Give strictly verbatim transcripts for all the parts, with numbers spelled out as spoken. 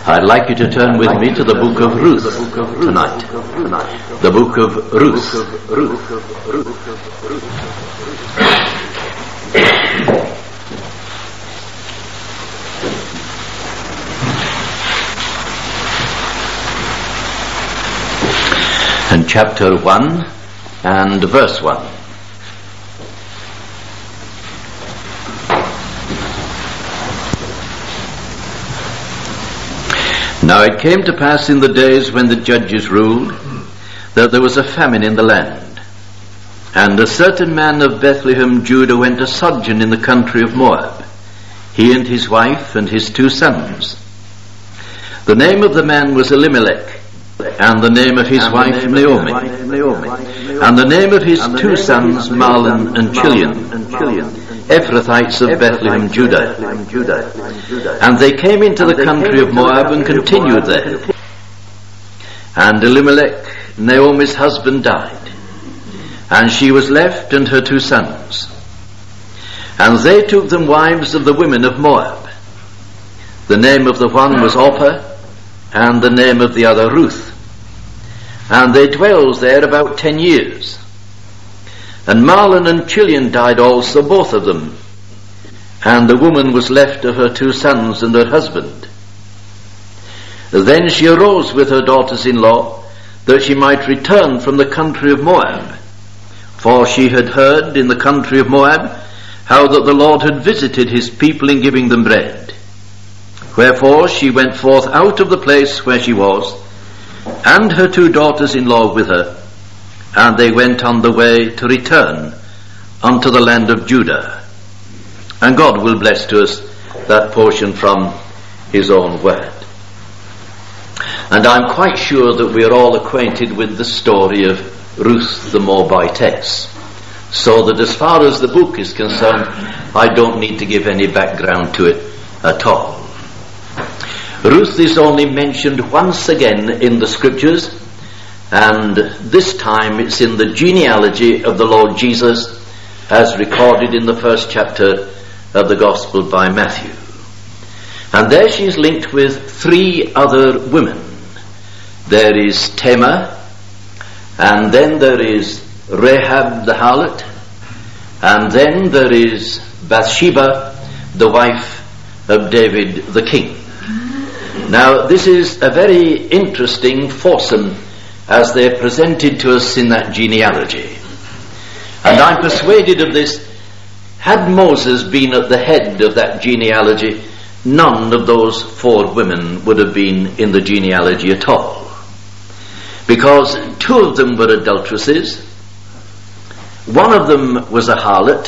I'd like you to turn with me to the book of Ruth tonight. The book of Ruth. And chapter one and verse one. Now it came to pass in the days when the judges ruled, that there was a famine in the land. And a certain man of Bethlehem, Judah, went a sojourn in the country of Moab, he and his wife and his two sons. The name of the man was Elimelech, and the name of his wife Naomi, and the name of his two sons Mahlon and Chilion, Ephrathites of Bethlehem, Judah. And they came into the country of Moab and continued there. And Elimelech, Naomi's husband, died, and she was left and her two sons. And they took them wives of the women of Moab. The name of the one was Orpah, and the name of the other Ruth. And they dwelled there about ten years. And Mahlon and Chilion died also, both of them. And the woman was left of her two sons and her husband. Then she arose with her daughters-in-law, that she might return from the country of Moab. For she had heard in the country of Moab how that the Lord had visited his people in giving them bread. Wherefore she went forth out of the place where she was, and her two daughters-in-law with her, and they went on the way to return unto the land of Judah. And God will bless to us that portion from his own word. And I'm quite sure that we are all acquainted with the story of Ruth the Moabitess, so that as far as the book is concerned, I don't need to give any background to it at all. Ruth is only mentioned once again in the scriptures, and this time it's in the genealogy of the Lord Jesus, as recorded in the first chapter of the Gospel by Matthew. And there she's linked with three other women. There is Tamar, and then there is Rahab the harlot, and then there is Bathsheba, the wife of David the king. Now this is a very interesting foursome as they're presented to us in that genealogy. And I'm persuaded of this, had Moses been at the head of that genealogy, none of those four women would have been in the genealogy at all. Because two of them were adulteresses, one of them was a harlot,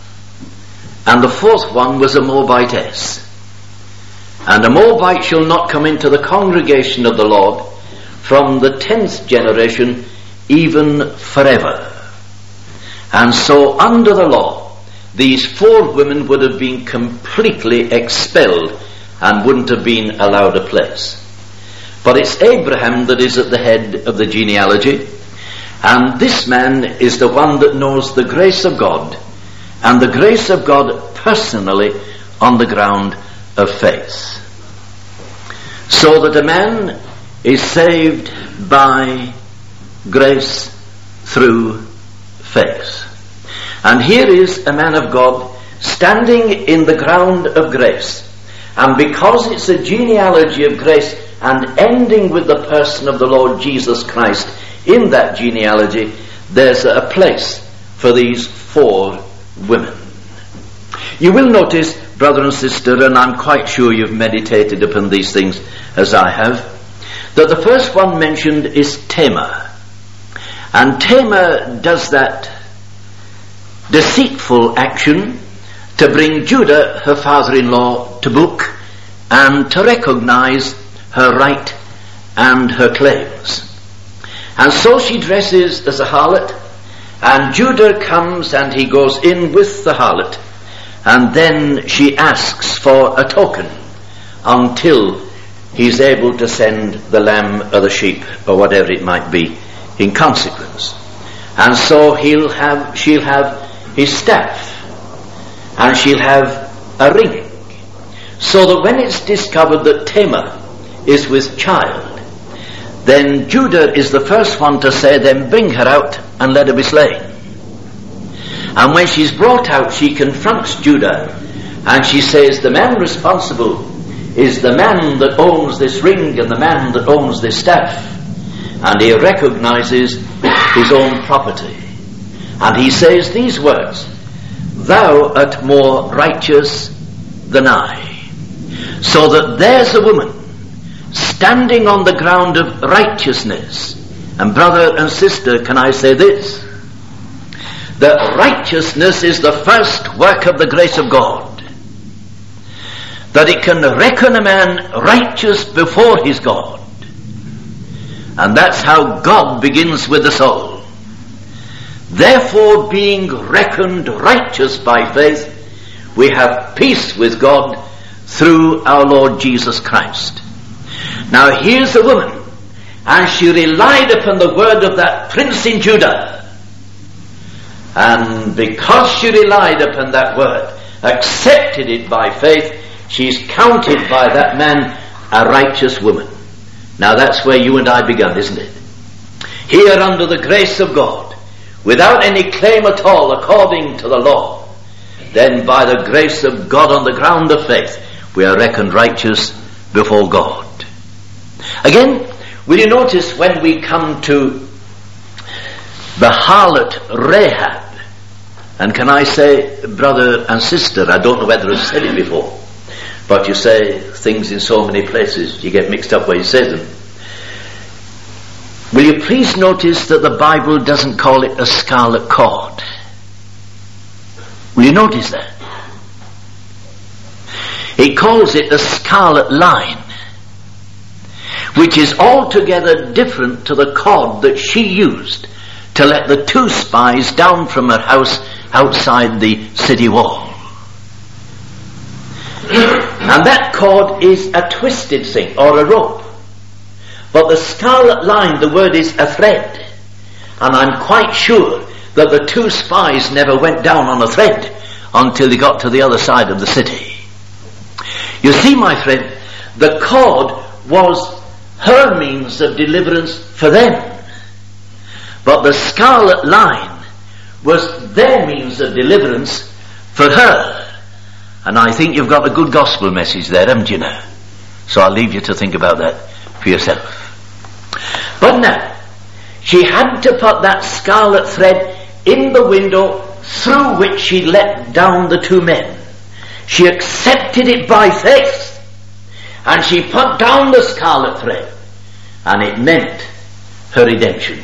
and the fourth one was a Moabitess. And a Moabite shall not come into the congregation of the Lord from the tenth generation even forever. And so under the law, these four women would have been completely expelled and wouldn't have been allowed a place. But it's Abraham that is at the head of the genealogy, and this man is the one that knows the grace of God, and the grace of God personally on the ground of faith. So that a man is saved by grace through faith. And here is a man of God standing in the ground of grace. And because it's a genealogy of grace and ending with the person of the Lord Jesus Christ in that genealogy, there's a place for these four women. You will notice, brother and sister, and I'm quite sure you've meditated upon these things as I have, that the first one mentioned is Tamar. And Tamar does that deceitful action to bring Judah, her father-in-law, to book and to recognize her right and her claims. And so she dresses as a harlot, and Judah comes and he goes in with the harlot, and then she asks for a token until he's able to send the lamb or the sheep or whatever it might be in consequence. And so he'll have, she'll have his staff, and she'll have a ring, so that when it's discovered that Tamar is with child, then Judah is the first one to say, then bring her out and let her be slain. And when she's brought out, she confronts Judah and she says, the man responsible is the man that owns this ring and the man that owns this staff. And he recognizes his own property. And he says these words, thou art more righteous than I. So that there's a woman standing on the ground of righteousness. And brother and sister, can I say this? That righteousness is the first work of the grace of God. That it can reckon a man righteous before his God. And that's how God begins with the soul. Therefore, being reckoned righteous by faith, we have peace with God through our Lord Jesus Christ. Now here's a woman, and she relied upon the word of that prince in Judah. And because she relied upon that word, accepted it by faith, she's counted by that man a righteous woman. Now that's where you and I began, isn't it? Here under the grace of God, without any claim at all according to the law, then by the grace of God on the ground of faith, we are reckoned righteous before God. Again, will you notice when we come to the harlot Rahab, and can I say, brother and sister, I don't know whether I've said it before, but you say things in so many places, you get mixed up where you say them. Will you please notice that the Bible doesn't call it a scarlet cord? Will you notice that? It calls it a scarlet line, which is altogether different to the cord that she used to let the two spies down from her house outside the city wall. And that cord is a twisted thing, or a rope. But the scarlet line, the word is a thread. And I'm quite sure that the two spies never went down on a thread until they got to the other side of the city. You see, my friend, the cord was her means of deliverance for them. But the scarlet line was their means of deliverance for her. And I think you've got a good gospel message there, haven't you now? So I'll leave you to think about that for yourself. But now, she had to put that scarlet thread in the window through which she let down the two men. She accepted it by faith, and she put down the scarlet thread, and it meant her redemption.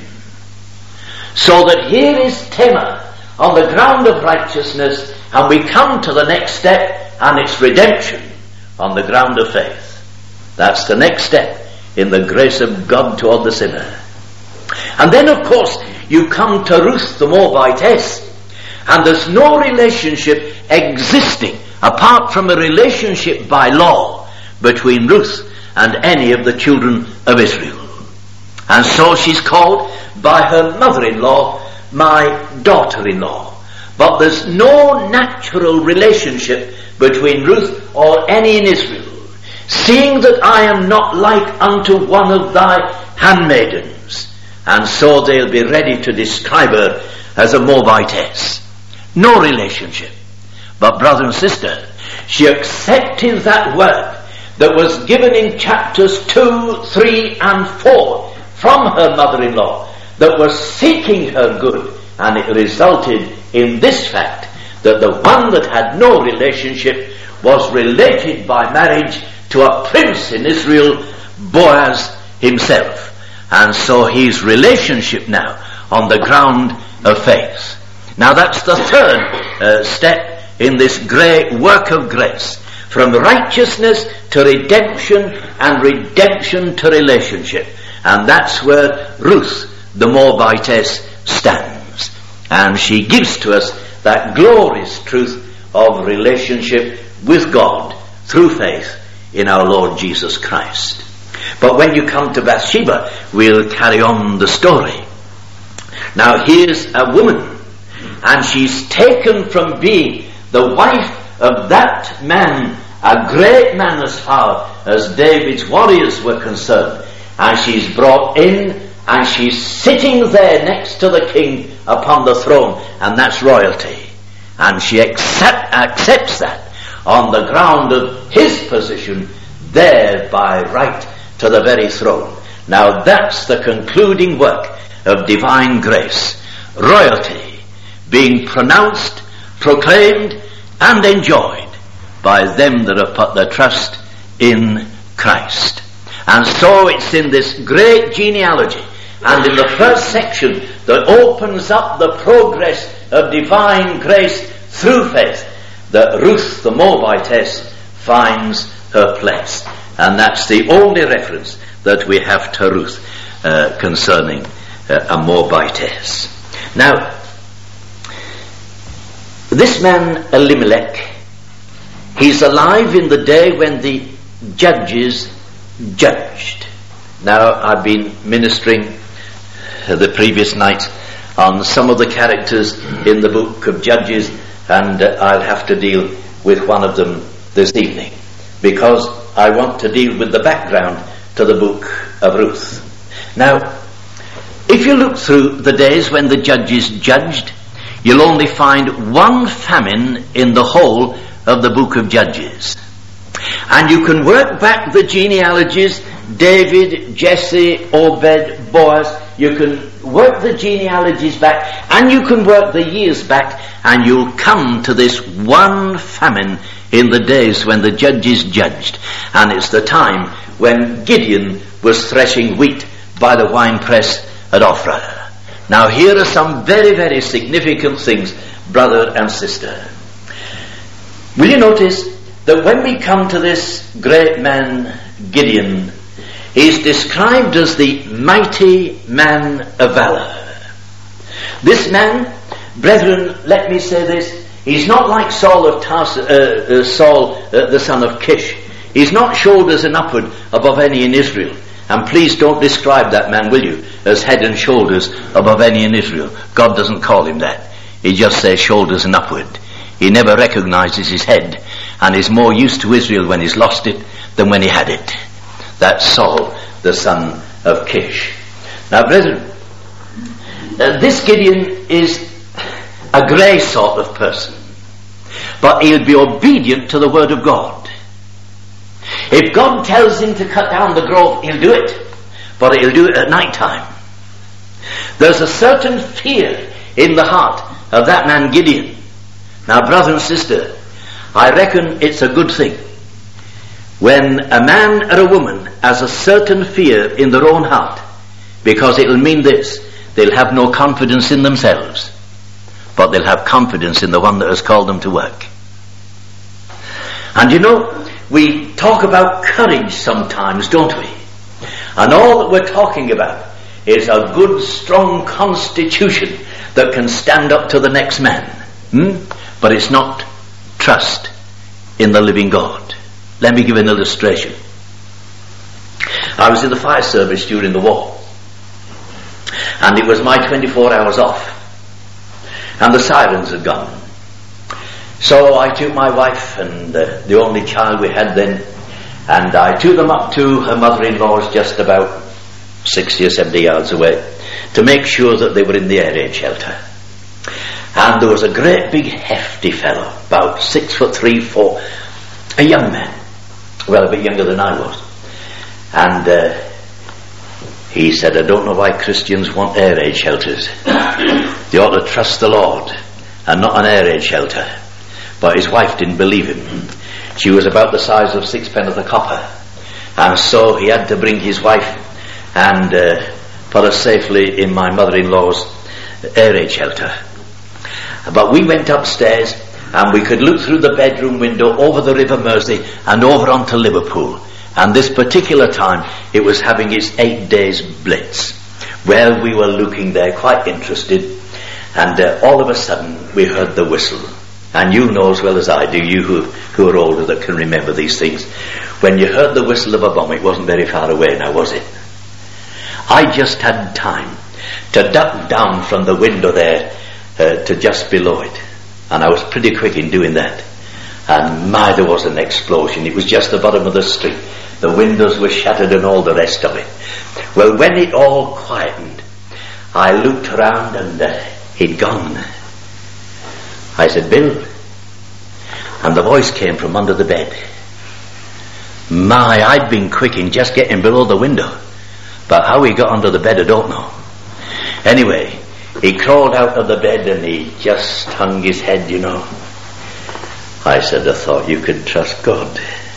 So that here is Tamar on the ground of righteousness, and we come to the next step, and it's redemption on the ground of faith. That's the next step in the grace of God toward the sinner. And then, of course, you come to Ruth the Moabitess, and there's no relationship existing apart from a relationship by law between Ruth and any of the children of Israel. And so she's called by her mother-in-law my daughter-in-law. But there's no natural relationship between Ruth or any in Israel, seeing that I am not like unto one of thy handmaidens. And so they'll be ready to describe her as a Moabitess. No relationship. But brother and sister, she accepted that word that was given in chapters two, three and four from her mother-in-law that was seeking her good, and it resulted in this fact that the one that had no relationship was related by marriage to a prince in Israel, Boaz himself. And so his relationship now on the ground of faith. Now that's the third uh, step in this great work of grace, from righteousness to redemption and redemption to relationship. And that's where Ruth the Moabitess stands. And she gives to us that glorious truth of relationship with God through faith in our Lord Jesus Christ. But when you come to Bathsheba, we'll carry on the story. Now here's a woman, and she's taken from being the wife of that man a great man as far as David's warriors were concerned. And she's brought in, and she's sitting there next to the king upon the throne, and that's royalty. And she accept, accepts that on the ground of his position there by right to the very throne. Now that's the concluding work of divine grace. Royalty being pronounced, proclaimed, and enjoyed by them that have put their trust in Christ. And so it's in this great genealogy, and in the first section that opens up the progress of divine grace through faith, that Ruth the Moabitess finds her place. And that's the only reference that we have to Ruth uh, concerning uh, a Moabitess. Now, this man Elimelech, he's alive in the day when the judges judged. Now, I've been ministering uh, the previous night on some of the characters in the book of Judges, and uh, I'll have to deal with one of them this evening, because I want to deal with the background to the book of Ruth. Now, if you look through the days when the judges judged, you'll only find one famine in the whole of the book of Judges. And you can work back the genealogies, David, Jesse, Obed, Boaz. You can work the genealogies back, and you can work the years back, and you'll come to this one famine in the days when the judges judged. And it's the time when Gideon was threshing wheat by the winepress at Ophrah. Now here are some very, very significant things, brother and sister. Will you notice that when we come to this great man Gideon, he's described as the mighty man of valor. This man, brethren, let me say this, he's not like Saul of Tars- uh, uh, Saul, uh, the son of Kish. He's not shoulders and upward above any in Israel. And please don't describe that man, will you, as head and shoulders above any in Israel. God doesn't call him that. He just says shoulders and upward. He never recognizes his head, and is more used to Israel when he's lost it than when he had it. That's Saul, the son of Kish. Now, brethren, uh, this Gideon is a grey sort of person, but he'll be obedient to the word of God. If God tells him to cut down the grove, he'll do it, but he'll do it at night time. There's a certain fear in the heart of that man Gideon. Now, brother and sister, I reckon it's a good thing when a man or a woman has a certain fear in their own heart, because it'll mean this: they'll have no confidence in themselves, but they'll have confidence in the one that has called them to work. And you know, we talk about courage sometimes, don't we? And all that we're talking about is a good, strong constitution that can stand up to the next man. Hmm? But it's not trust in the living God. Let me give an illustration. I was in the fire service during the war, and it was my twenty-four hours off, and the sirens had gone. So I took my wife and uh, the only child we had then, and I took them up to her mother-in-law's just about sixty or seventy yards away to make sure that they were in the air raid shelter. And there was a great big hefty fellow, about six foot three, four, a young man, well, a bit younger than I was. And uh, he said, I don't know why Christians want air raid shelters. They ought to trust the Lord and not an air raid shelter. But his wife didn't believe him. She was about the size of sixpence of copper. And so he had to bring his wife and uh, put her safely in my mother-in-law's air raid shelter. But we went upstairs, and we could look through the bedroom window over the River Mersey and over onto Liverpool. And this particular time, it was having its eight days blitz. Well, we were looking there, quite interested, and uh, all of a sudden we heard the whistle. And you know as well as I do, you who, who are older that can remember these things, when you heard the whistle of a bomb, it wasn't very far away now, was it? I just had time to duck down from the window there uh, to just below it. And I was pretty quick in doing that. And my, there was an explosion. It was just the bottom of the street. The windows were shattered and all the rest of it. Well, when it all quietened, I looked around and uh, he'd gone. I said, Bill. And the voice came from under the bed. My, I'd been quick in just getting below the window. But how he got under the bed, I don't know. Anyway, he crawled out of the bed and he just hung his head, you know. I said, I thought you could trust God.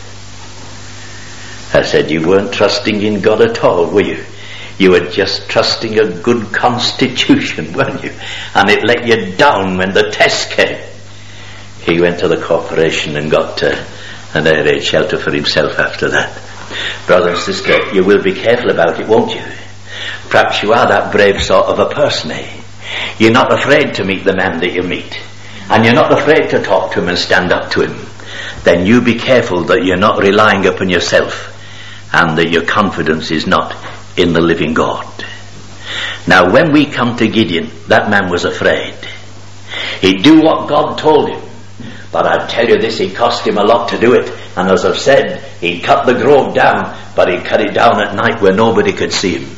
I said, you weren't trusting in God at all, were you? You were just trusting a good constitution, weren't you? And it let you down when the test came. He went to the corporation and got uh, an air raid shelter for himself after that. Brother and sister, you will be careful about it, won't you? Perhaps you are that brave sort of a person, eh? You're not afraid to meet the man that you meet. And you're not afraid to talk to him and stand up to him. Then you be careful that you're not relying upon yourself and that your confidence is not in the living God. Now when we come to Gideon, that man was afraid. He'd do what God told him. But I tell you this, it cost him a lot to do it. And as I've said, he cut the grove down, but he cut it down at night where nobody could see him.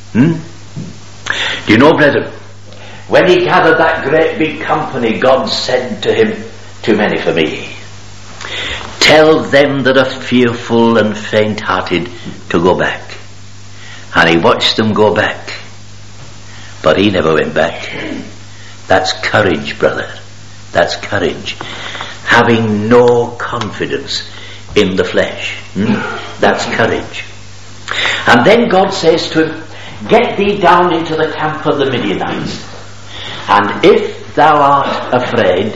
Hmm? Do you know, brethren, when he gathered that great big company, God said to him, too many for me. Tell them that are fearful and faint-hearted to go back. And he watched them go back. But he never went back. That's courage, brother. That's courage. Having no confidence in the flesh. Hmm? That's courage. And then God says to him, get thee down into the camp of the Midianites. And if thou art afraid,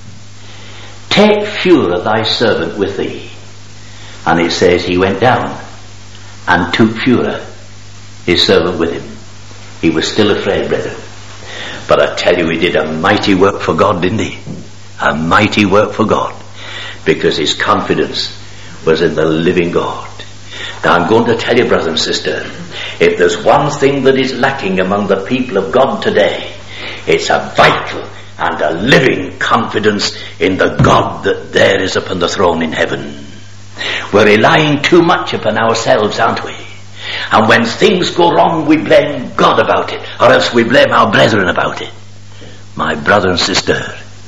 take Phurah thy servant with thee. And it says he went down and took Phurah his servant with him. He was still afraid, brethren. But I tell you, he did a mighty work for God, didn't he? A mighty work for God. Because his confidence was in the living God. Now I'm going to tell you, brother and sister, if there's one thing that is lacking among the people of God today, it's a vital and a living confidence in the God that there is upon the throne in heaven. We're relying too much upon ourselves, aren't we? And when things go wrong, we blame God about it, or else we blame our brethren about it. My brother and sister,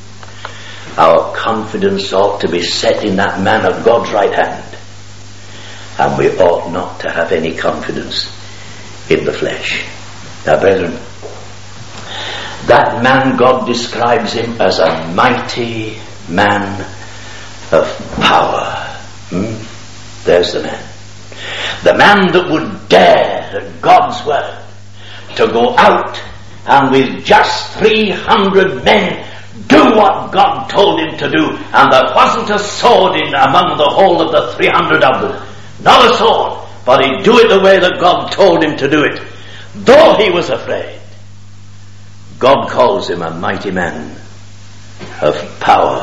our confidence ought to be set in that man of God's right hand. And we ought not to have any confidence in the flesh. Now, brethren, that man, God describes him as a mighty man of power. Hmm? There's the man. The man that would dare, at God's word, to go out and with just three hundred men do what God told him to do. And there wasn't a sword in among the whole of the three hundred of them. Not a sword. But he'd do it the way that God told him to do it. Though he was afraid. God calls him a mighty man of power.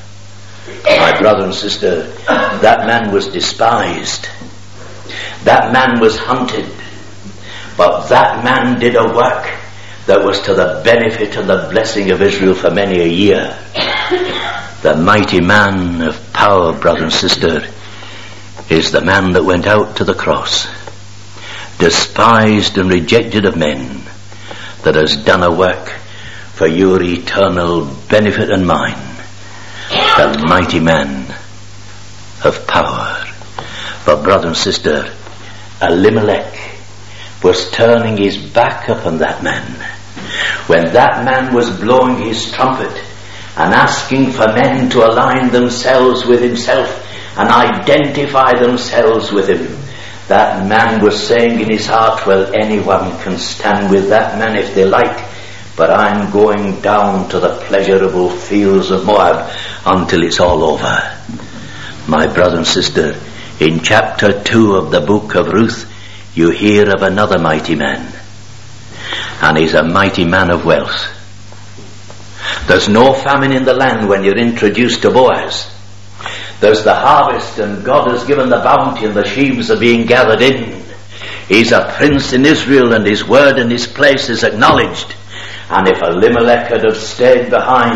My brother and sister, that man was despised. That man was hunted. But that man did a work that was to the benefit and the blessing of Israel for many a year. The mighty man of power, brother and sister, is the man that went out to the cross, despised and rejected of men, that has done a work for your eternal benefit and mine. The mighty man of power. But brother and sister, Elimelech was turning his back upon that man. When that man was blowing his trumpet and asking for men to align themselves with himself and identify themselves with him, that man was saying in his heart, well, anyone can stand with that man if they like, but I'm going down to the pleasurable fields of Moab until it's all over. My brother and sister, in chapter two of the book of Ruth, you hear of another mighty man. And he's a mighty man of wealth. There's no famine in the land when you're introduced to Boaz. There's the harvest, and God has given the bounty, and the sheaves are being gathered in. He's a prince in Israel, and his word and his place is acknowledged. And if Elimelech had have stayed behind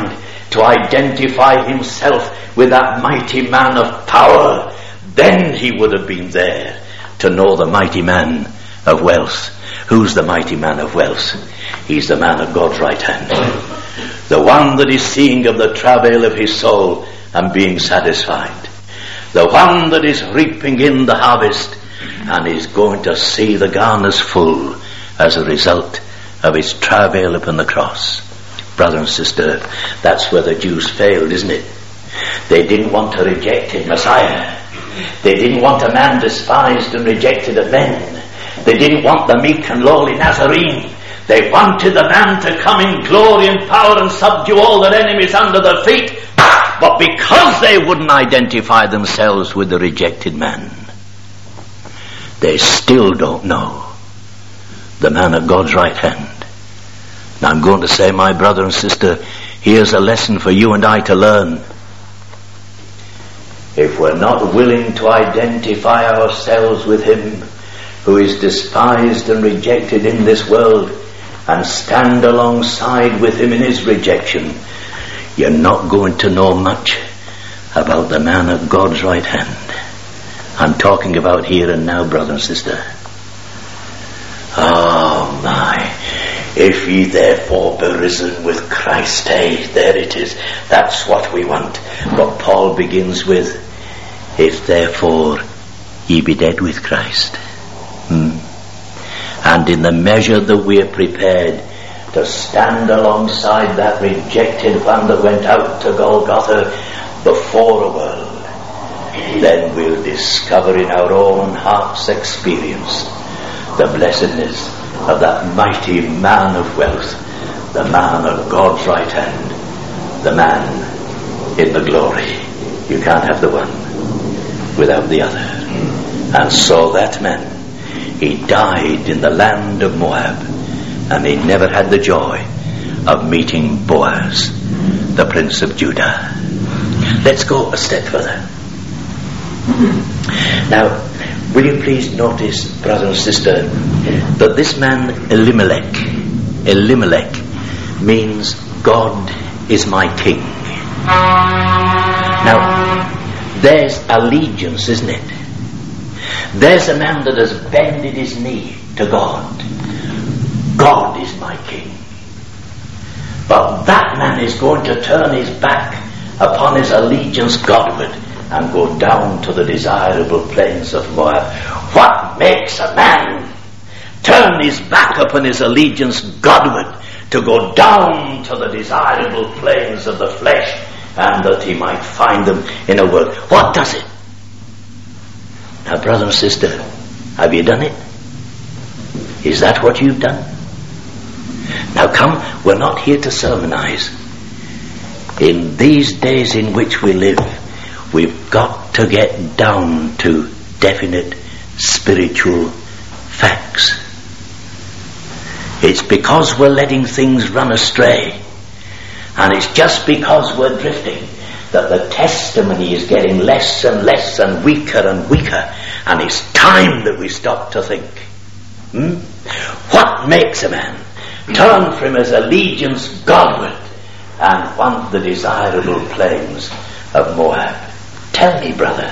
to identify himself with that mighty man of power, then he would have been there to know the mighty man of wealth. Who's the mighty man of wealth? He's the man of God's right hand. The one that is seeing of the travail of his soul and being satisfied. The one that is reaping in the harvest and is going to see the garners full as a result of his travail upon the cross. Brother and sister, that's where the Jews failed, isn't it? They didn't want a rejected Messiah. They didn't want a man despised and rejected of men. They didn't want the meek and lowly Nazarene. They wanted the man to come in glory and power and subdue all their enemies under their feet. But because they wouldn't identify themselves with the rejected man, they still don't know the man of God's right hand. Now I'm going to say, my brother and sister, here's a lesson for you and I to learn. If we're not willing to identify ourselves with him who is despised and rejected in this world, and stand alongside with him in his rejection, you're not going to know much about the man of God's right hand. I'm talking about here and now, brother and sister. Oh my, if ye therefore be risen with Christ, hey, there it is. That's what we want. But Paul begins with, if therefore ye be dead with Christ. Hmm. And in the measure that we are prepared to stand alongside that rejected one that went out to Golgotha before a world, then we'll discover in our own heart's experience the blessedness of that mighty man of wealth, the man of God's right hand, the man in the glory. You can't have the one without the other. And so that man, he died in the land of Moab, and he never had the joy of meeting Boaz, the prince of Judah. Let's go a step further. Now, will you please notice, brother and sister, that this man Elimelech, Elimelech means God is my king. Now, there's allegiance, isn't it? There's a man that has bended his knee to God. God is my king. But that man is going to turn his back upon his allegiance Godward and go down to the desirable plains of Moab. What makes a man turn his back upon his allegiance Godward to go down to the desirable plains of the flesh, and that he might find them in a world? What does it? Now, brother and sister, have you done it? Is that what you've done? Now come, we're not here to sermonize. In these days in which we live, we've got to get down to definite spiritual facts. It's because we're letting things run astray, and it's just because we're drifting, that the testimony is getting less and less and weaker and weaker, and it's time that we stop to think. Hmm? What makes a man turn from his allegiance Godward and want the desirable plains of Moab? Tell me, brother.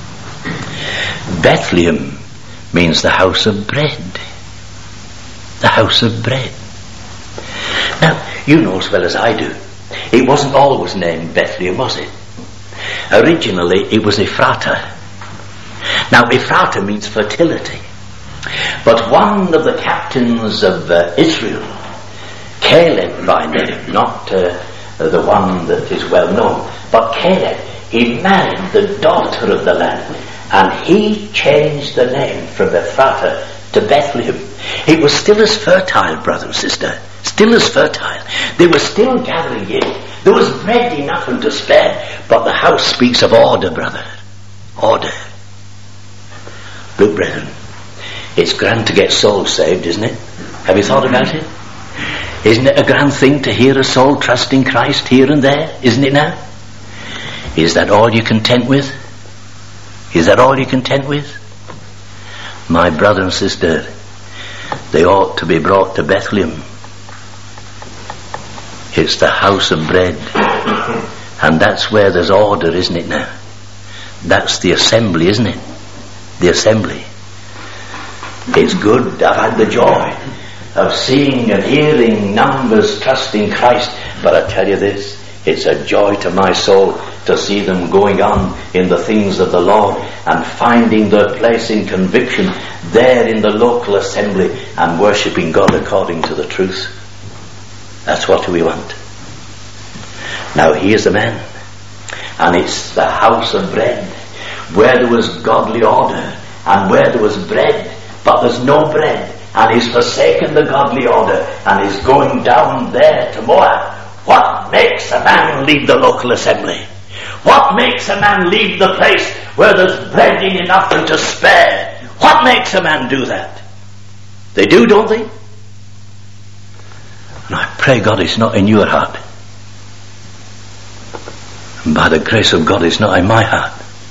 Bethlehem means the house of bread. The house of bread. Now, you know as well as I do, it wasn't always named Bethlehem, was it? Originally, it was Ephrata. Now, Ephrata means fertility. But one of the captains of uh, Israel, Caleb by name, not uh, the one that is well known, but Caleb, he married the daughter of the land, and he changed the name from Ephrata to Bethlehem. It was still as fertile, brother and sister, still as fertile. They were still gathering in. There was bread enough and to spare, but the house speaks of order, brother. Order. Look, brethren, it's grand to get souls saved, isn't it? Have you thought about it? Isn't it a grand thing to hear a soul trusting Christ here and there? Isn't it now? Is that all you're content with? Is that all you're content with? My brother and sister, they ought to be brought to Bethlehem. It's the house of bread. And that's where there's order, isn't it now? That's the assembly, isn't it? The assembly. It's good. I've had the joy of seeing and hearing numbers trusting Christ. But I tell you this, it's a joy to my soul to see them going on in the things of the Lord and finding their place in conviction there in the local assembly and worshipping God according to the truth. That's what we want. Now here's a man, and it's the house of bread, where there was godly order and where there was bread, but there's no bread, and he's forsaken the godly order and is going down there to Moab. What makes a man leave the local assembly? What makes a man leave the place where there's bread in enough and to spare? What makes a man do that? They do, don't they? And I pray God it's not in your heart. And by the grace of God it's not in my heart.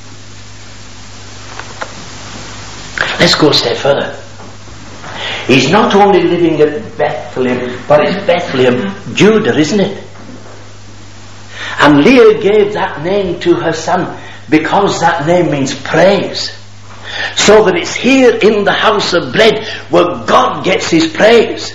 Let's go a step further. He's not only living at Bethlehem, but it's Bethlehem, Judah, isn't it? And Leah gave that name to her son because that name means praise. So that it's here in the house of bread where God gets his praise.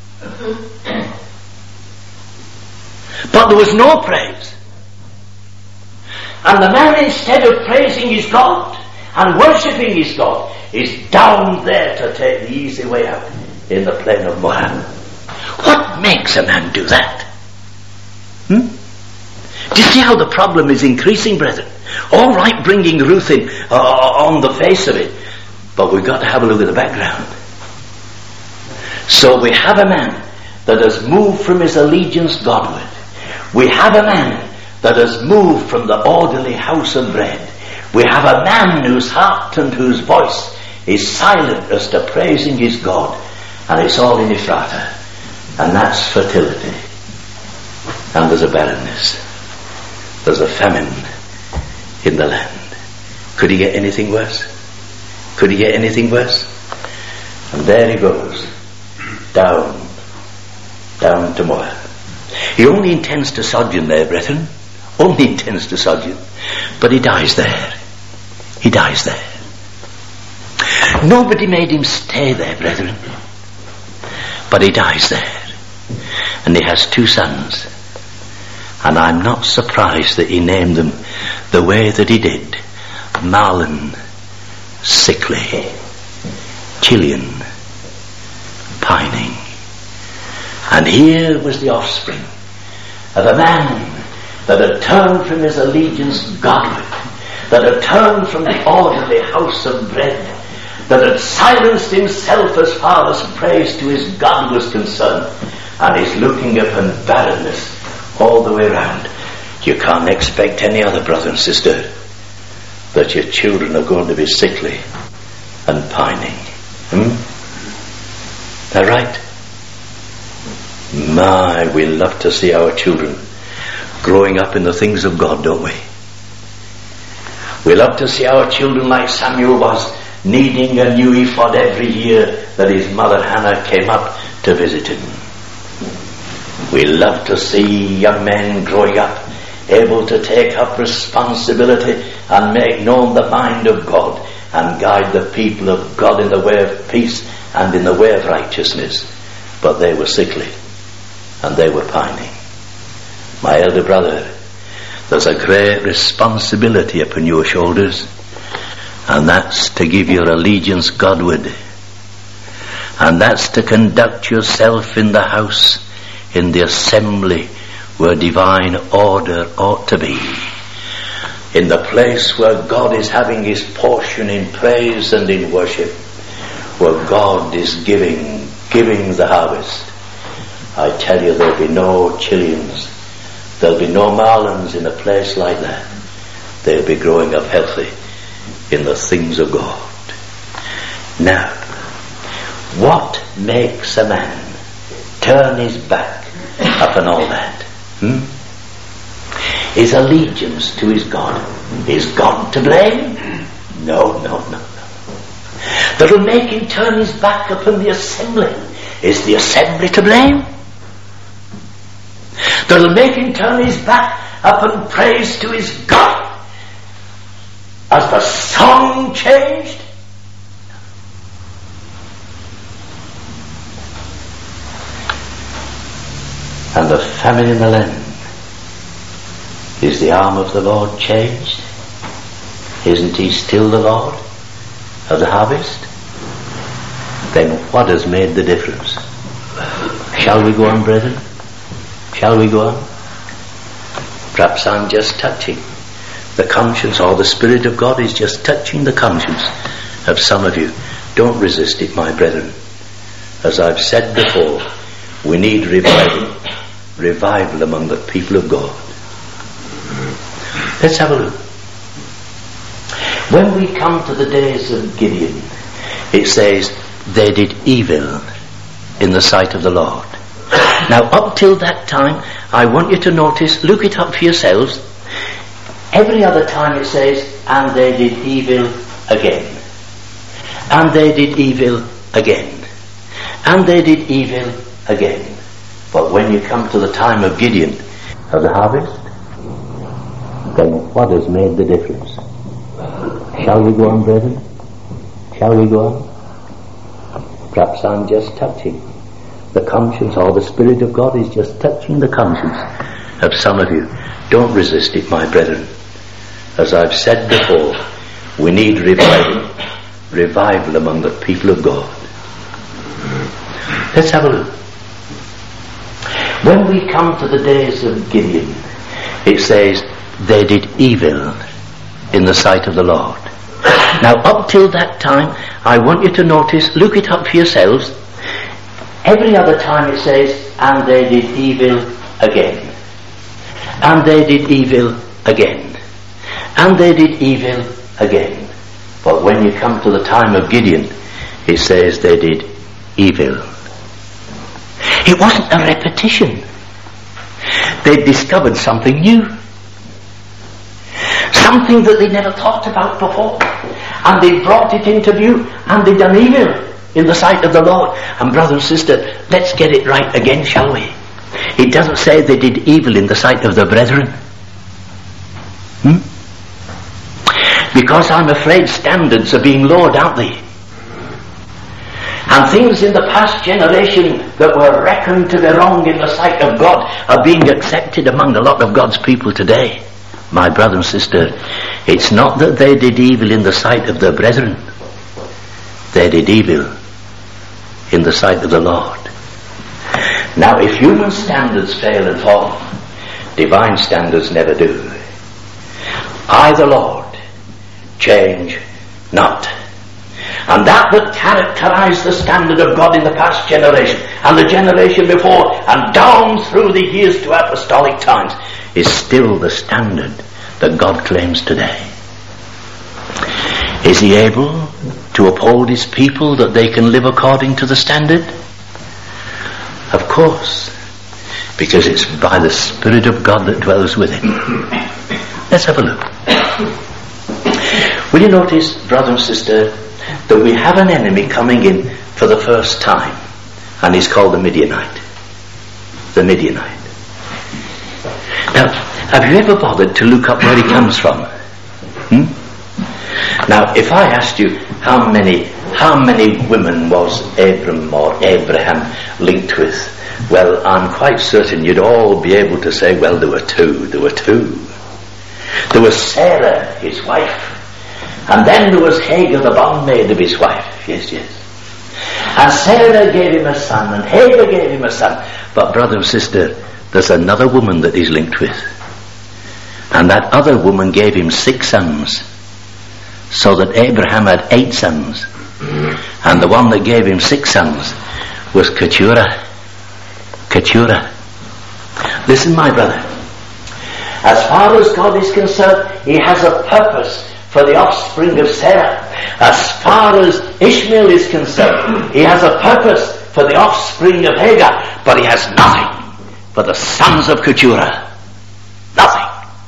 But there was no praise. And the man, instead of praising his God and worshipping his God, is down there to take the easy way out in the plain of Moab. What makes a man do that? Hmm? Do you see how the problem is increasing, brethren? All right, bringing Ruth in uh, on the face of it, but we've got to have a look at the background. So we have a man that has moved from his allegiance Godward. We have a man that has moved from the orderly house of bread. We have a man whose heart and whose voice is silent as to praising his God, and it's all in Ephrata, and that's fertility. And there's a barrenness. There's a famine in the land. Could he get anything worse? Could he get anything worse? And there he goes, down, down to Moab. He only intends to sojourn there, brethren. Only intends to sojourn. But he dies there. He dies there. Nobody made him stay there, brethren. But he dies there. And he has two sons. And I'm not surprised that he named them the way that he did. Mahlon, sickly. Chilion, pining. And here was the offspring of a man that had turned from his allegiance Godward, that had turned from the orderly house of bread, that had silenced himself as far as praise to his God was concerned, and is looking upon barrenness all the way round. You can't expect any other brother and sister that your children are going to be sickly and pining. Hmm? That right? My, we love to see our children growing up in the things of God, don't we? We love to see our children like Samuel was, needing a new ephod every year that his mother Hannah came up to visit him. We love to see young men growing up, able to take up responsibility and make known the mind of God and guide the people of God in the way of peace and in the way of righteousness. But they were sickly and they were pining. My elder brother, there's a great responsibility upon your shoulders, and that's to give your allegiance Godward, and that's to conduct yourself in the house, in the assembly where divine order ought to be, in the place where God is having his portion in praise and in worship, where God is giving, giving the harvest. I tell you, there'll be no Chilions, there'll be no Mahlons in a place like that. They'll be growing up healthy in the things of God. Now, what makes a man turn his back upon all that? Hmm? His allegiance to his God. Is God to blame? No, no, no, no. That'll make him turn his back upon the assembly. Is the assembly to blame? That'll make him turn his back up and praised to his God. Has the song changed? And the famine in the land. Is the arm of the Lord changed? Isn't he still the Lord of the harvest? Then what has made the difference? Shall we go on, brethren? Shall we go on? Perhaps I'm just touching the conscience, or the Spirit of God is just touching the conscience of some of you. Don't resist it, my brethren. As I've said before, we need revival. Revival among the people of God. Let's have a look. When we come to the days of Gideon, it says, they did evil in the sight of the Lord. Now, up till that time, I want you to notice, look it up for yourselves. Every other time it says, and they did evil again. And they did evil again. And they did evil again. But when you come to the time of Gideon, of the harvest, then what has made the difference? Shall we go on, brethren? Shall we go on? Perhaps I'm just touching the conscience, or the Spirit of God is just touching the conscience of some of you. Don't resist it, my brethren. As I've said before, we need revival. Revival among the people of God. Let's have a look. When we come to the days of Gideon, it says, they did evil in the sight of the Lord. Now, up till that time, I want you to notice, look it up for yourselves. Every other time it says, and they did evil again. And they did evil again. And they did evil again. But when you come to the time of Gideon, it says they did evil. It wasn't a repetition. They discovered something new. Something that they never thought about before. And they brought it into view, and they done evil in the sight of the Lord. And brother and sister, let's get it right again, shall we? It doesn't say they did evil in the sight of the brethren. Hmm? Because I'm afraid standards are being lowered, aren't they? And things in the past generation that were reckoned to be wrong in the sight of God are being accepted among a lot of God's people today. My brother and sister, it's not that they did evil in the sight of their brethren. They did evil in the sight of the Lord. Now, if human standards fail and fall, divine standards never do. I, the Lord, change not. And that that characterized the standard of God in the past generation and the generation before and down through the years to apostolic times is still the standard that God claims today. Is he able to uphold his people that they can live according to the standard? Of course, because it's by the Spirit of God that dwells within. Let's have a look. Will you notice, brother and sister, that we have an enemy coming in for the first time, and he's called the Midianite. The Midianite. Now, have you ever bothered to look up where he comes from? Hmm? Now, if I asked you how many how many women was Abram or Abraham linked with, well, I'm quite certain you'd all be able to say, well, there were two, there were two. There was Sarah, his wife, and then there was Hagar, the bondmaid of his wife. Yes, yes. And Sarah gave him a son, and Hagar gave him a son. But brother and sister, there's another woman that he's linked with. And that other woman gave him six sons, so that Abraham had eight sons. And the one that gave him six sons was Keturah. Keturah. Listen, my brother. As far as God is concerned, he has a purpose for the offspring of Sarah. As far as Ishmael is concerned, he has a purpose for the offspring of Hagar, but he has nothing for the sons of Keturah. Nothing.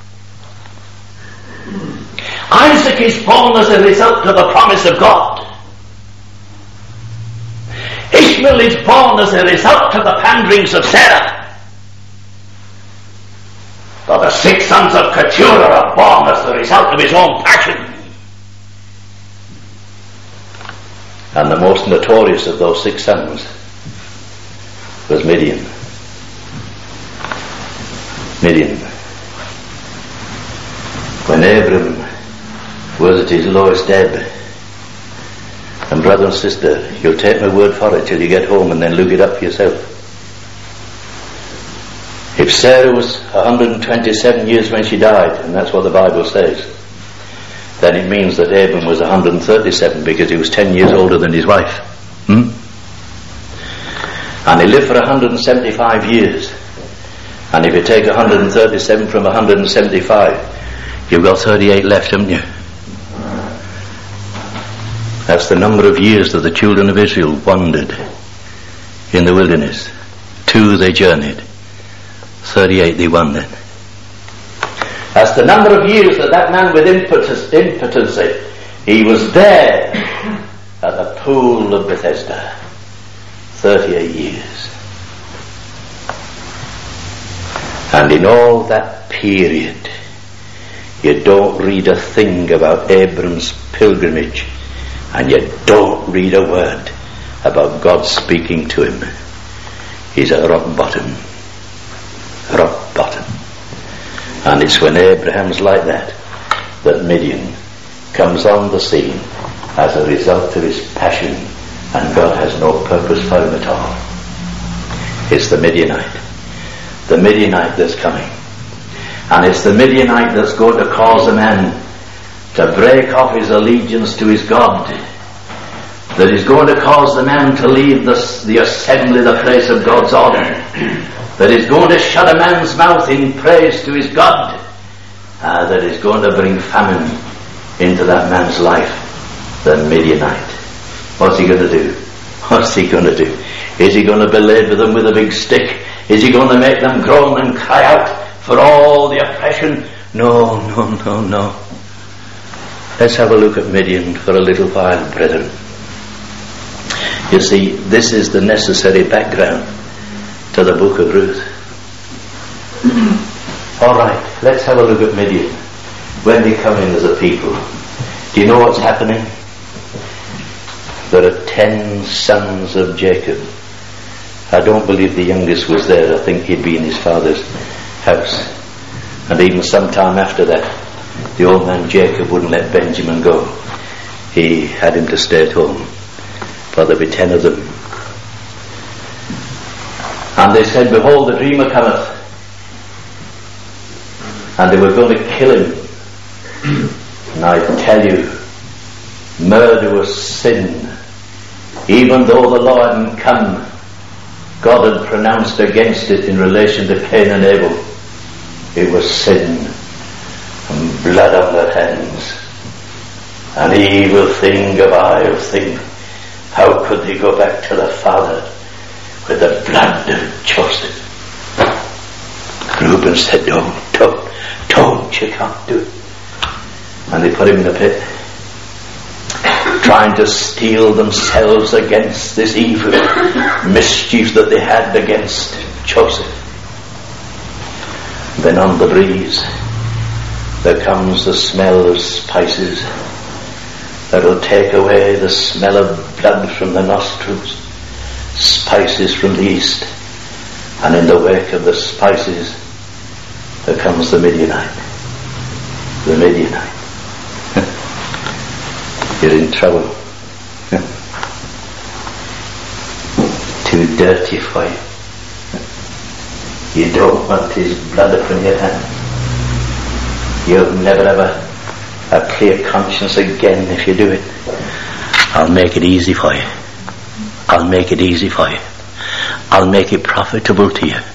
Isaac is born as a result of the promise of God. Ishmael is born as a result of the panderings of Sarah. For the six sons of Keturah are born as the result of his own passion. And the most notorious of those six sons was Midian. Midian. When Abram was at his lowest ebb, and brother and sister, you'll take my word for it till you get home and then look it up for yourself. If Sarah was one hundred twenty-seven years when she died, and that's what the Bible says, then it means that Abram was one hundred thirty-seven because he was ten years older than his wife. Hmm? And he lived for one hundred seventy-five years. And if you take one hundred thirty-seven from one hundred seventy-five, you've got thirty-eight left, haven't you? That's the number of years that the children of Israel wandered in the wilderness. Two they journeyed. thirty-eight they wandered. That's the number of years that that man with impotency, impotency he was there at the pool of Bethesda. thirty-eight years. And in all that period, you don't read a thing about Abram's pilgrimage, and you don't read a word about God speaking to him. He's at rock bottom. Rock bottom. And it's when Abraham's like that that Midian comes on the scene as a result of his passion, and God has no purpose for him at all. It's the Midianite. The Midianite that's coming. And it's the Midianite that's going to cause a man to break off his allegiance to his God. That is going to cause the man to leave the, the assembly, the place of God's order. That is going to shut a man's mouth in praise to his God. Uh, that is going to bring famine into that man's life. The Midianite. What's he going to do? What's he going to do? Is he going to belabor them with a big stick? Is he going to make them groan and cry out for all the oppression? No, no, no, no. Let's have a look at Midian for a little while, brethren. You see, this is the necessary background to the book of Ruth. All right, let's have a look at Midian. When they come in as a people, do you know what's happening? There are ten sons of Jacob. I don't believe the youngest was there. I think he'd be in his father's house. And even sometime after that, the old man Jacob wouldn't let Benjamin go. He had him to stay at home. For there be ten of them. And they said, behold, the dreamer cometh. And they were going to kill him. And I tell you, murder was sin. Even though the law hadn't come, God had pronounced against it in relation to Cain and Abel. It was sin and blood on their hands. An evil thing, a vile thing. How could they go back to the Father with the blood of Joseph? Reuben said, don't, don't, don't, you can't do it. And they put him in a pit, trying to steel themselves against this evil mischief that they had against Joseph. Then on the breeze there comes the smell of spices that will take away the smell of blood from the nostrils, spices from the east, and in the wake of the spices there comes the Midianite. The Midianite. You're in trouble. Too dirty for you. You don't want his blood upon your hand. You'll never have a, a clear conscience again if you do it. I'll make it easy for you. I'll make it easy for you. I'll make it profitable to you.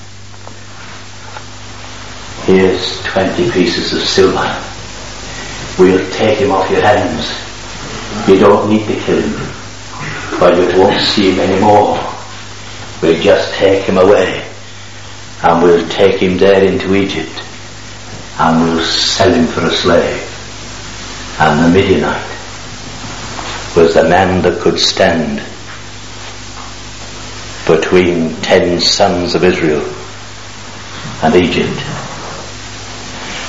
Here's twenty pieces of silver. We'll take him off your hands. You don't need to kill him, but you won't see him anymore. We'll just take him away, and we'll take him there into Egypt, and we'll sell him for a slave. And the Midianite was the man that could stand between ten sons of Israel and Egypt.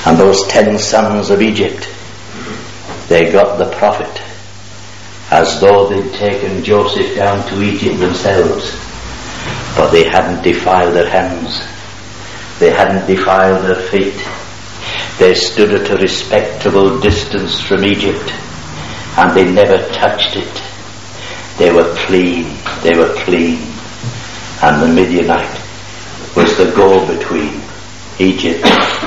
And those ten sons of Egypt, they got the prophet as though they'd taken Joseph down to Egypt themselves. But they hadn't defiled their hands. They hadn't defiled their feet. They stood at a respectable distance from Egypt, and they never touched it. They were clean. They were clean. And the Midianite was the go-between Egypt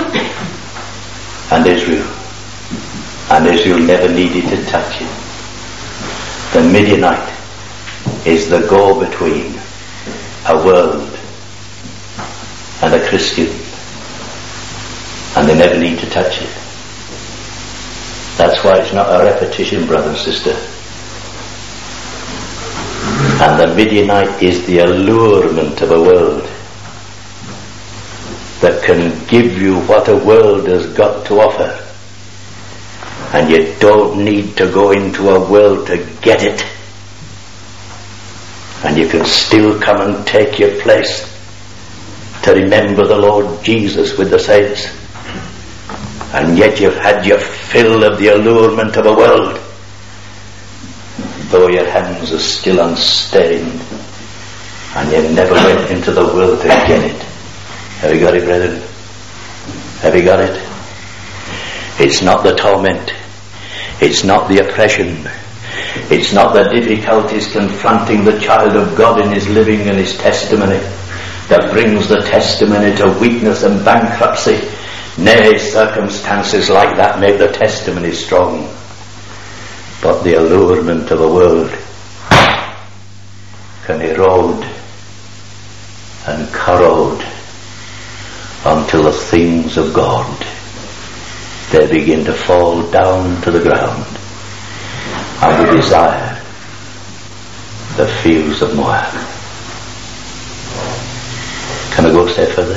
and Israel. And Israel never needed to touch it. The Midianite is the go-between a world and a Christian, and they never need to touch it. That's why it's not a repetition, brother and sister. And the Midianite is the allurement of a world that can give you what a world has got to offer. And you don't need to go into a world to get it. And you can still come and take your place to remember the Lord Jesus with the saints. And yet you've had your fill of the allurement of a world, though your hands are still unstained, and you never went into the world to get it. Have you got it, brethren? Have you got it? It's not the torment. It's not the oppression. It's not the difficulties confronting the child of God in his living and his testimony that brings the testimony to weakness and bankruptcy. Nay, circumstances like that make the testimony strong. But the allurement of a world can erode and corrode until the things of God, they begin to fall down to the ground, and we desire the fields of Moab. Can I go a step further?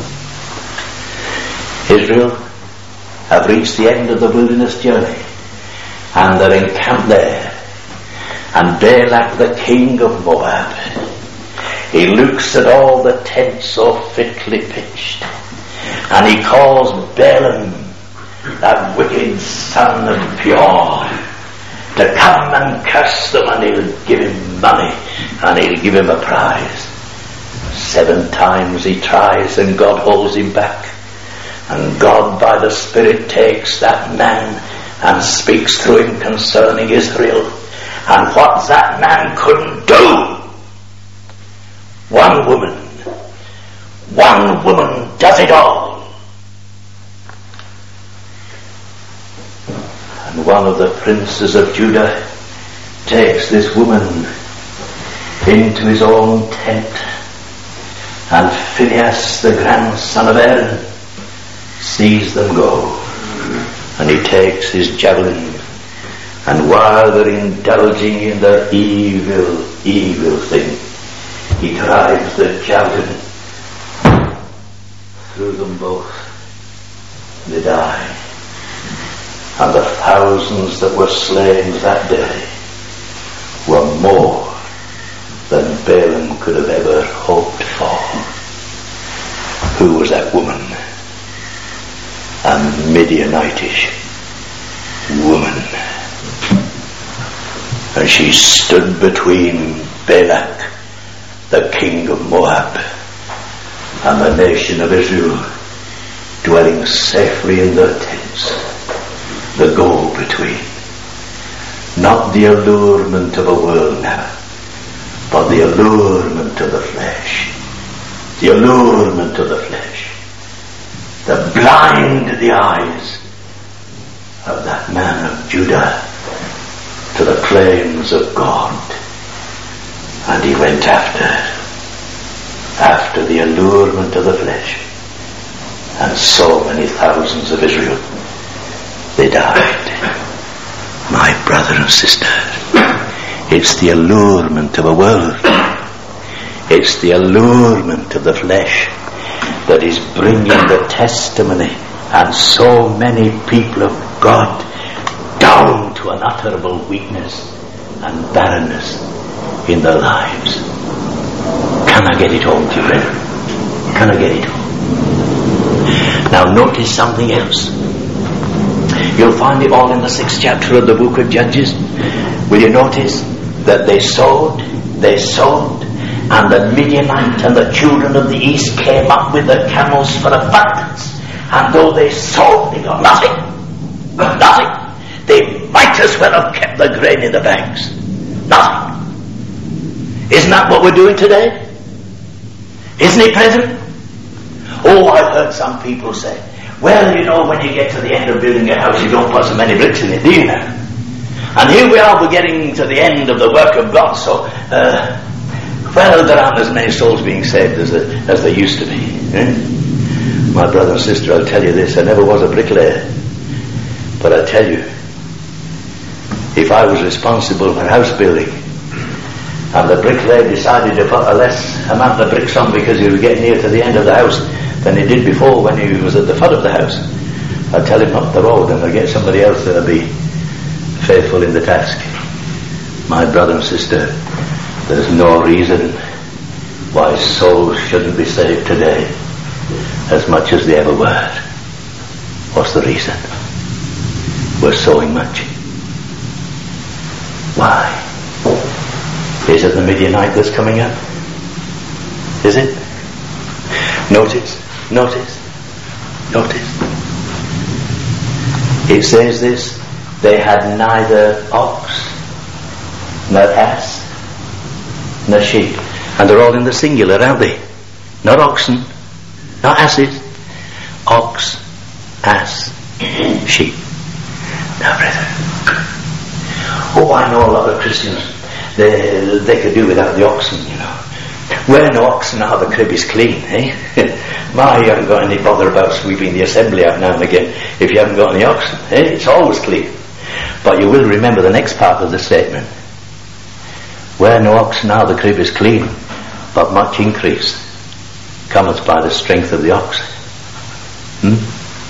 Israel have reached the end of the wilderness journey, and they're encamped there. And Balak, the king of Moab, he looks at all the tents so fitly pitched, and he calls Balaam, that wicked son of Peor, to come and curse them, and he'll give him money, and he'll give him a prize. Seven times he tries, and God holds him back. And God by the Spirit takes that man and speaks through him concerning Israel. And what that man couldn't do, one woman, one woman does it all. And one of the princes of Judah takes this woman into his own tent, and Phinehas, the grandson of Aaron, sees them go, and he takes his javelin, and while they're indulging in their evil, evil thing, he drives the javelin through them both. They die. And the thousands that were slain that day were more than Balaam could have ever hoped for. Who was that woman? A Midianitish woman. And she stood between Balak, the king of Moab, and the nation of Israel, dwelling safely in their tents. The go-between. Not the allurement of a world now, but the allurement of the flesh. The allurement of the flesh. That blind the eyes of that man of Judah to the claims of God. And he went after, after the allurement of the flesh. And so many thousands of Israel, they died. My brother and sister, it's the allurement of a world. It's the allurement of the flesh that is bringing the testimony and so many people of God down to unutterable weakness and barrenness in their lives. Can I get it home to you, brethren? Can I get it home? Now notice something else. You'll find it all in the sixth chapter of the book of Judges. Will you notice that they sowed, they sowed, and the Midianite and the children of the east came up with the camels for abundance. And though they sowed, they got nothing. Nothing. They might as well have kept the grain in the bags. Nothing. Isn't that what we're doing today? Isn't it, brethren? Oh, I've heard some people say, well, you know, when you get to the end of building a house, you don't put so many bricks in it, do you now? And here we are, we're getting to the end of the work of God, so, uh, well, there aren't as many souls being saved as, the, as there used to be. Eh? My brother and sister, I'll tell you this, I never was a bricklayer. But I tell you, if I was responsible for house building, and the bricklayer decided to put a less amount of bricks on because he was getting near to the end of the house than he did before when he was at the foot of the house, I'd tell him up the road and I'd get somebody else that'll be faithful in the task. My brother and sister, there's no reason why souls shouldn't be saved today as much as they ever were. What's the reason? We're sowing much. Why? Is it the Midianite that's coming up? Is it? Notice, notice, notice. It says this, they had neither ox, nor ass, nor sheep. And they're all in the singular, aren't they? Not oxen, not asses. Ox, ass, sheep. Now, brethren. Oh, I know a lot of Christians, they, they could do without the oxen, you know. Where no oxen are, the crib is clean, eh? My, you haven't got any bother about sweeping the assembly out now and again if you haven't got any oxen, eh? It's always clean. But you will remember the next part of the statement. Where no oxen are, the crib is clean, but much increase cometh by the strength of the ox. Hmm?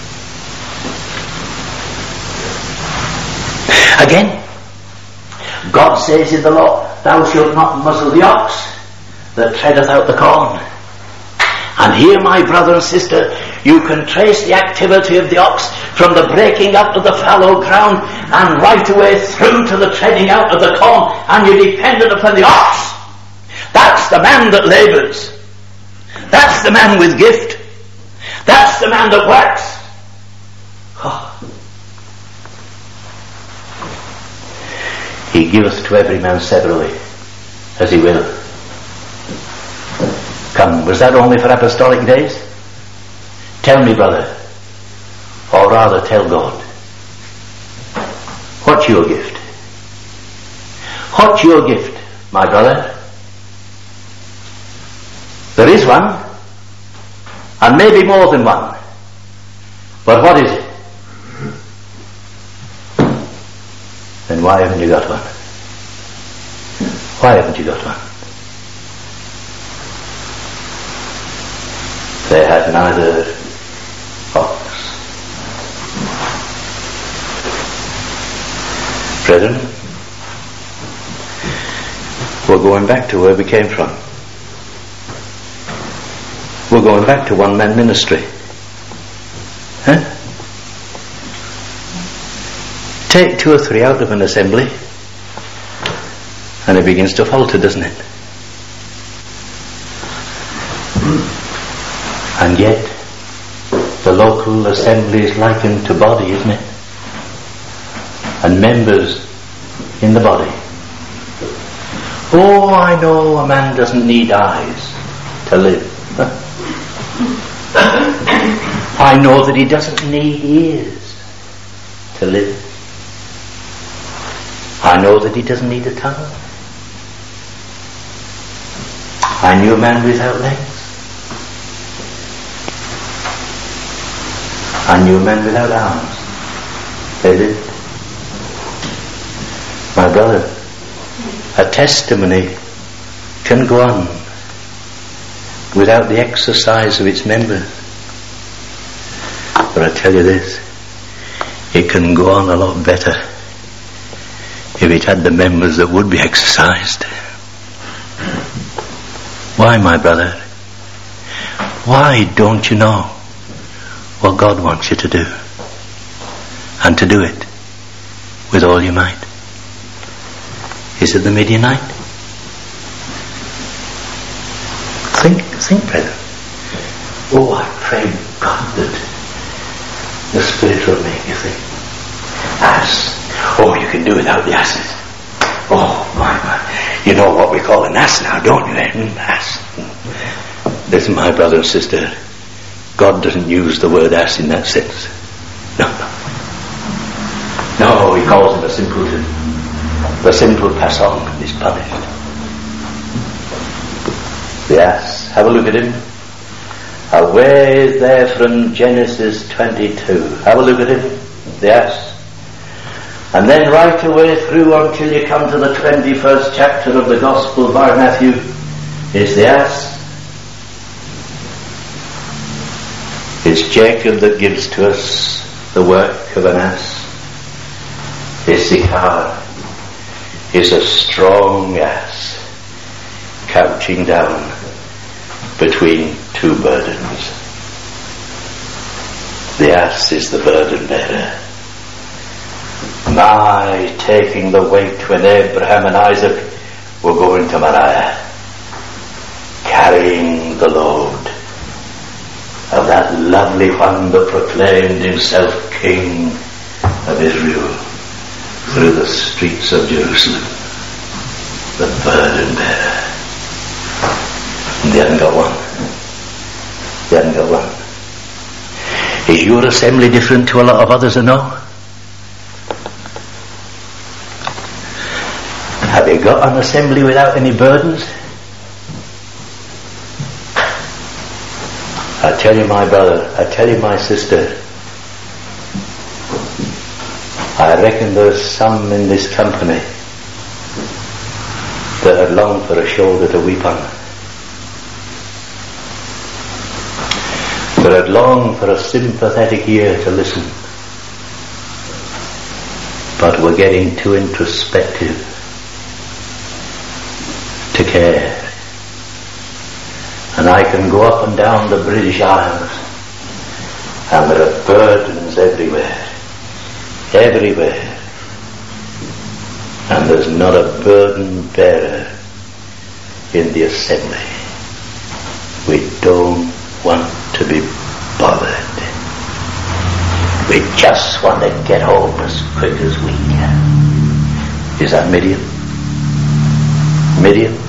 Again, God says in the law, thou shalt not muzzle the ox that treadeth out the corn. And here, my brother and sister, you can trace the activity of the ox from the breaking up of the fallow ground and right away through to the treading out of the corn, and you're dependent upon the ox. That's the man that labours. That's the man with gift. That's the man that works. Oh. He giveth to every man severally, as he will. Come, was that only for apostolic days? Tell me, brother, or rather tell God. What's your gift? What's your gift, my brother? There is one, and maybe more than one. But what is it? Then why haven't you got one? Why haven't you got one? They had neither ox. Brethren, we're going back to where we came from. We're going back to one-man ministry. Huh? Take two or three out of an assembly and it begins to falter, doesn't it? And yet the local assembly is likened to body, isn't it? And members in the body. Oh, I know a man doesn't need eyes to live. I know that he doesn't need ears to live. I know that he doesn't need a tongue. I knew a man without legs. I knew a man without arms. They lived. My brother, a testimony can go on without the exercise of its members. But I tell you this, it can go on a lot better if it had the members that would be exercised. Why, my brother? Why don't you know? what God wants you to do, and to do it with all your might. Is it the Midianite? Think, think, brethren. Oh, I pray God that the Spirit will make you think. Ass. Oh, you can do without the asses. Oh, my, my. You know what we call an ass now, don't you? An ass. Listen, my brother and sister, God doesn't use the word ass in that sense. No, no. No, he calls him a simpleton. The simple pass on and is punished. The ass. Have a look at him. Away there from Genesis twenty-two. Have a look at him. The ass. And then right away through until you come to the twenty-first chapter of the Gospel by Matthew is the ass. It's Jacob that gives to us the work of an ass. Issachar is a strong ass couching down between two burdens. The ass is the burden bearer. My, taking the weight when Abraham and Isaac were going to Moriah, carrying the load of that lovely one that proclaimed himself King of Israel through the streets of Jerusalem, the burden bearer. And they hadn't got one. They hadn't got one. Is your assembly different to a lot of others or no? Have you got an assembly without any burdens? I tell you, my brother, I tell you, my sister, I reckon there's some in this company that had longed for a shoulder to weep on, that had longed for a sympathetic ear to listen, but were getting too introspective to care. And I can go up and down the British Isles, and there are burdens everywhere, everywhere, and there's not a burden bearer in the assembly. We don't want to be bothered. We just want to get home as quick as we can. Is that Midian? Midian?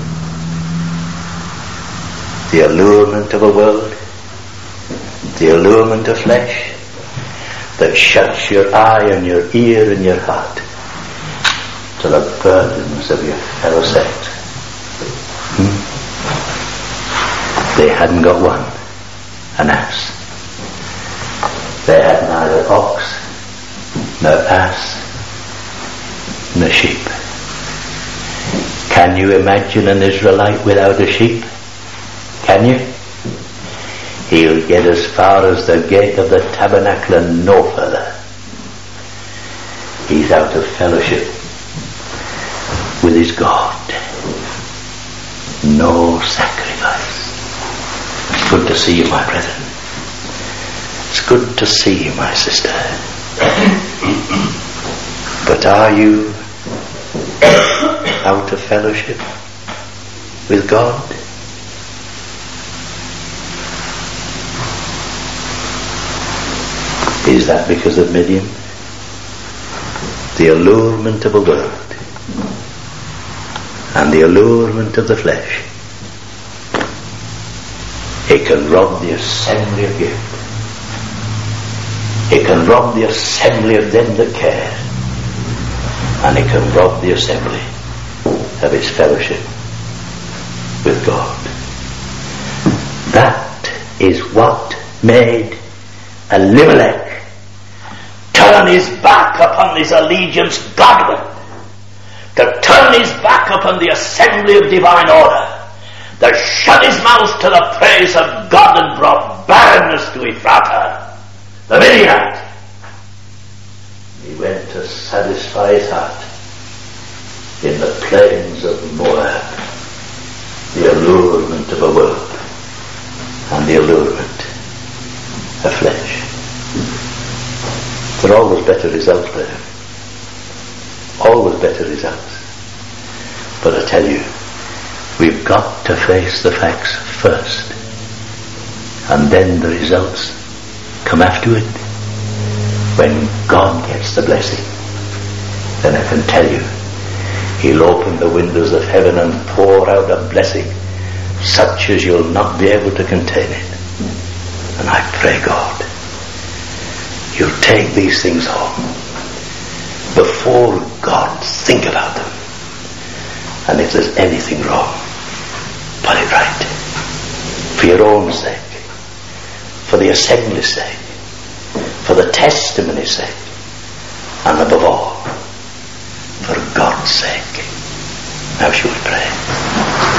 The allurement of a world, the allurement of flesh that shuts your eye and your ear and your heart to the burdens of your fellow sex. Hmm? They hadn't got one, an ass. They had neither ox, nor ass, nor sheep. Can you imagine an Israelite without a sheep? Can you? He'll get as far as the gate of the tabernacle and no further. He's out of fellowship with his God. No sacrifice. It's good to see you, my brethren. It's good to see you, my sister. But are you out of fellowship with God? Is that because of Midian? The allurement of a world and the allurement of the flesh. It can rob the assembly of gift. It can rob the assembly of them that care. And it can rob the assembly of its fellowship with God. That is what made Elimelech turn his back upon his allegiance Godward, to turn his back upon the assembly of divine order, to shut his mouth to the praise of God and brought barrenness to Ephrata, the Midianite. He went to satisfy his heart in the plains of Moab, the allurement of a world and the allurement of flesh. There are always better results there. Always better results. But I tell you, we've got to face the facts first. And then the results come after it. When God gets the blessing, then I can tell you, He'll open the windows of heaven and pour out a blessing such as you'll not be able to contain it. And I pray, God, you'll take these things home. Before God, think about them. And if there's anything wrong, put it right. For your own sake, for the assembly's sake, for the testimony's sake, and above all, for God's sake. Now shall we pray?